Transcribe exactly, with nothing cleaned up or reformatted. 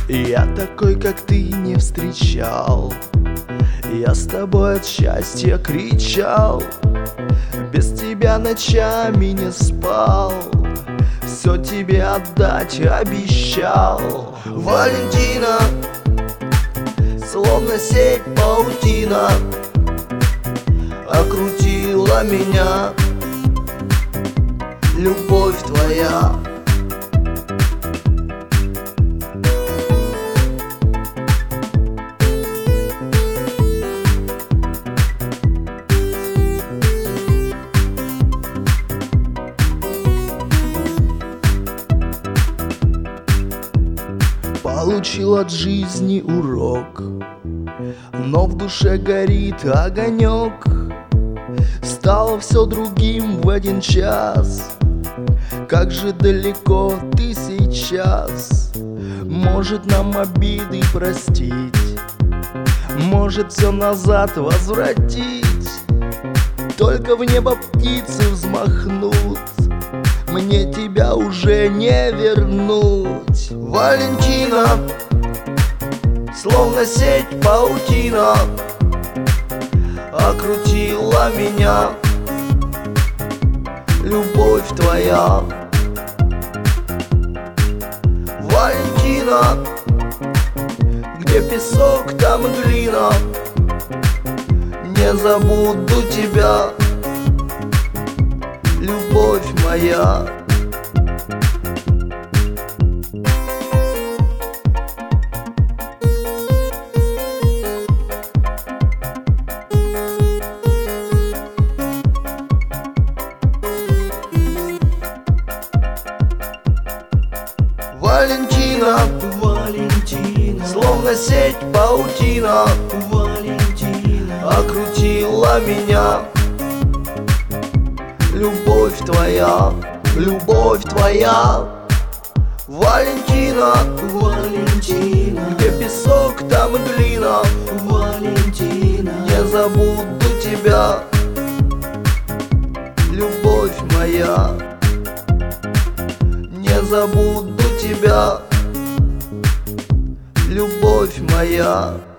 Я такой, как ты, не встречал. Я с тобой от счастья кричал, без тебя ночами не спал, все тебе отдать обещал. Валентина, словно сеть паутина, окрутила меня любовь твоя. Получил от жизни урок, но в душе горит огонек. Стало все другим в один час. Как же далеко ты сейчас. Может, нам обиды простить, может, все назад возвратить. Только в небо птицы взмахнут, мне тебя уже не вернуть. Валентина, словно сеть паутина, окрутила меня любовь твоя. Валентина, где песок, там и глина, не забуду тебя, любовь моя. Валентина, Валентина, словно сеть паутина, Валентина, окрутила меня любовь твоя, любовь твоя. Валентина, Валентина, где песок, там и глина, Валентина, не забуду тебя, любовь моя. Не забуду тебя, любовь моя.